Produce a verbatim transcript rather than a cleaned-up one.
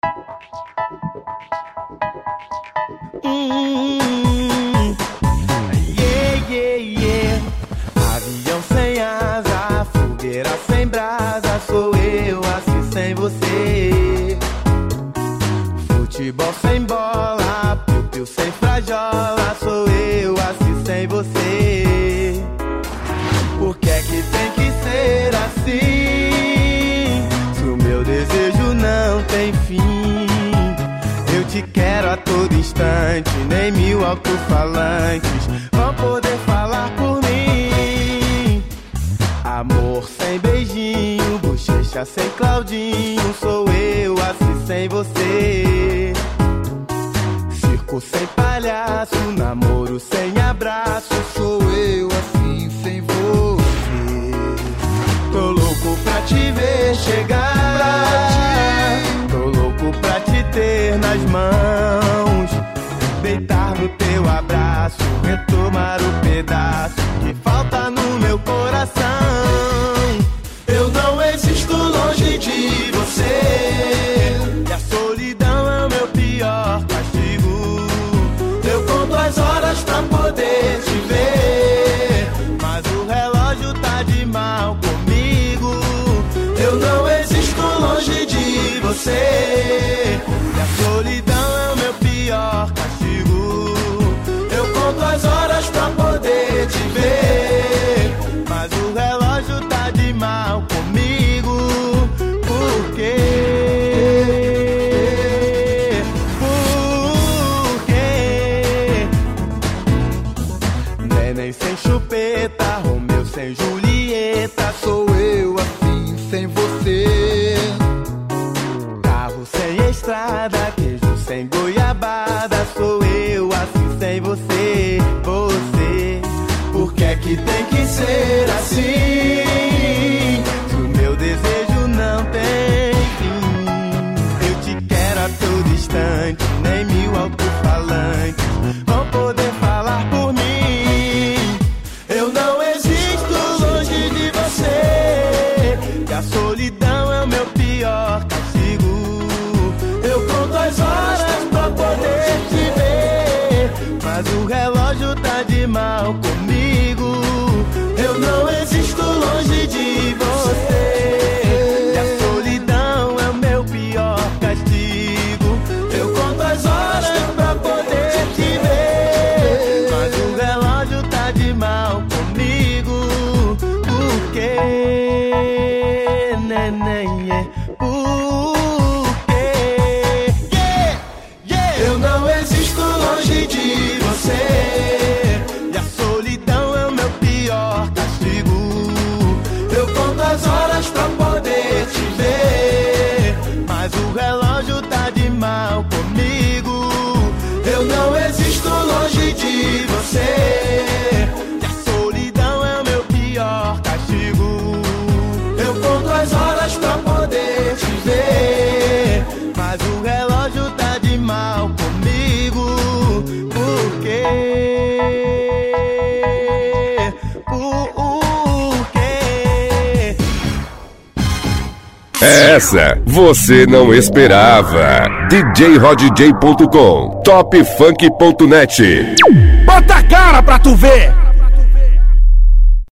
Hum, yeah, yeah, yeah. Avião sem asa, fogueira sem brasa, sou eu assim sem você. Futebol sem bola, piu-piu sem frajola, sou eu assim sem você. Por que é que tem que ser assim? Se o meu desejo não tem fim, eu te quero a todo instante, nem mil alto-falantes vão poder falar por mim. Amor sem beijinho, bochecha sem Claudinho, sou eu assim sem você. Circo sem palhaço, namoro sem abraço, sou eu assim sem você. Tô louco pra te ver chegar, tô louco pra te ter nas mãos, deitar no teu abraço, retomar o pedaço que falta no meu coração. Eu não existo longe de você, e a solidão é o meu pior castigo. Eu conto as horas pra poder te ver, mas o relógio tá de mal comigo. Eu não existo longe de você, e a solidão é o meu pior castigo. Eu conto as horas pra poder te ver, mas o relógio tá de mal comigo. Por quê? Por quê? Neném sem chupeta, Romeu sem Julieta, sou eu assim sem você. Carro sem estrada, queijo sem goiabada, sou eu assim sem você. Você, por que é que tem que ser assim? Se o meu desejo não tem fim, eu te quero a todo instante, nem mil alto-falantes vão poder falar por mim. Eu não existo longe de você, e a solidão é o meu pior castigo. Eu conto as horas pra poder te ver, mas o relógio tá de mal comigo. Eu não existo longe de você, e a solidão é o meu pior castigo. Eu conto as horas pra poder te ver, mas o relógio tá de mal comigo. Por quê, neném? É por quê? Yeah, yeah. Eu não existo longe de você, e a solidão é o meu pior castigo. Eu conto as horas pra poder te ver, mas o relógio tá de mal comigo. Eu não existo longe de você, e a solidão é o meu pior castigo. Eu conto as horas pra poder te ver, mas o relógio tá de mal comigo. Por quê? Por quê? Essa você não esperava. D J Rod J ponto com, top funk ponto net. Bota a cara pra tu ver!